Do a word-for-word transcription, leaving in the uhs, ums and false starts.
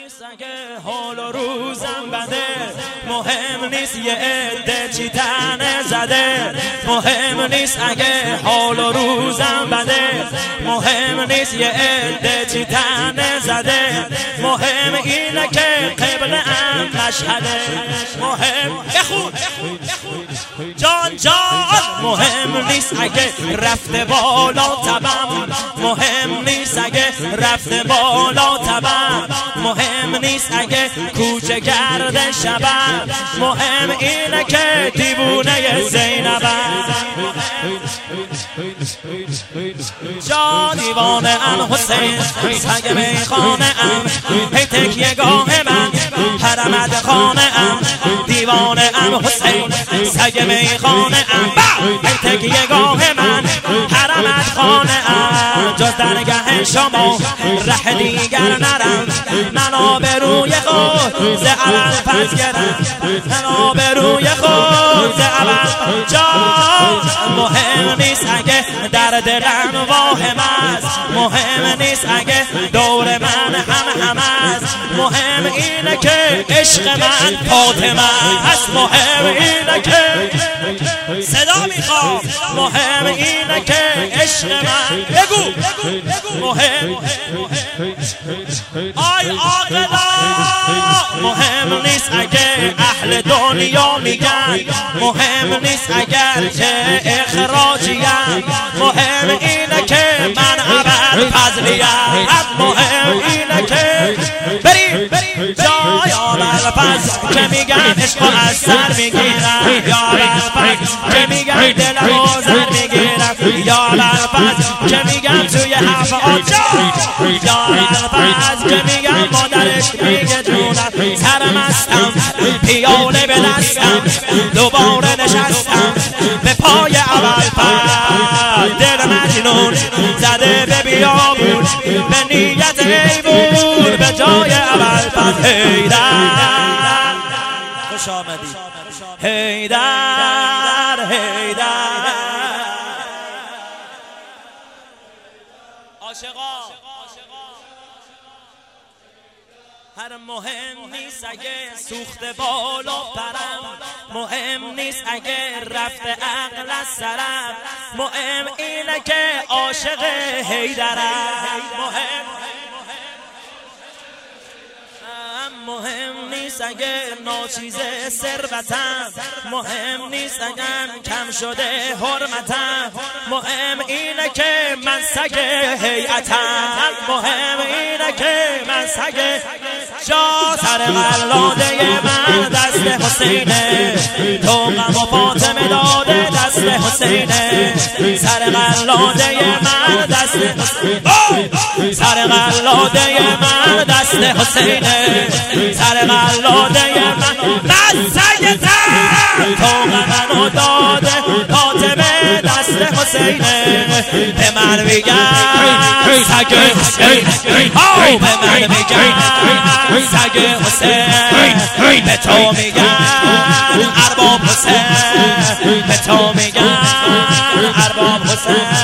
نیست اگه حال و روزم بده، مهم نیست یه عده چی تنه زده، مهم نیست اگه حال و روزم بده، مهم نیست یه عده چی تنه زده، مهم اینه که قبله ام مشهده، مهم بخون جان جان، مهم نیست اگه رفته بالا تبم، مهم نیست اگه رفته بالا تبم، مهم نیست اگه کوچه گرد شبم، مهم اینه که دیوونه زینبم، جا دیوانه ام حسین سگ میخانه ام، هی تکیه گاه من حرمت خانه ام، دیوانه ام حسین سگ میخانه ام، هی تکیه گاه من حرمت خانه ام، جز درگه شما ره دیگر نرم، من آبروی خود ز اول پس گرم، من آبروی خود ز اول جان، مهم نیست اگه در دلم واهم است، مهم نیست اگه دور من هم هم است، مهم اینه که عشق من فاطمه است، مهم اینه که صدا میخوام، مهم اینه که عشق من بگو مهم، آی آقلا مهم نیست اگه اهل دنیا میگن، مهم نیست اگر که اخراجیم، مهم اینه که من اول فضلیم، مهم اینه که بریم جای اول فضل که میگن عشق از سر میگیرم، یا اول فضل که میگن دل آزر میگیرم، یا اول فضل که میگن توی هفت آجا، یا اول فضل که میگن مادرش میگه جونم، سرم هستم پیاله به دستم، دوباره نشستم به پای اول فضل، دل مجنون زده به بیابون به نیت ایمون، به جای اول فضل حیدر، خوش آمدید حیدر حیدر، عاشقا هر مهم نیست اگه سوخت بالا پرم، مهم نیست اگه رفت عقل از سرم، مهم اینه که عاشق حیدرم، مهم مهم نیست اگه ناچیزه ثروتم، مهم نیست اگه کم شده حرمتم، مهم اینه که من سگ هیئتم، مهم اینه که من سگ جا سر قلاده من دست حسینه، تو غم و فاطمه داده دست حسینه، سر قلاده من دست حسینه، سر قلاده من دست حسینه، سر قلاده من من سیدم، تو غمنو داده فاطمه دست حسینه، به من میگن سگ حسین، آو به من میگن سگ حسین، به تو میگن ارباب حسین، به تو میگن ارباب حسین.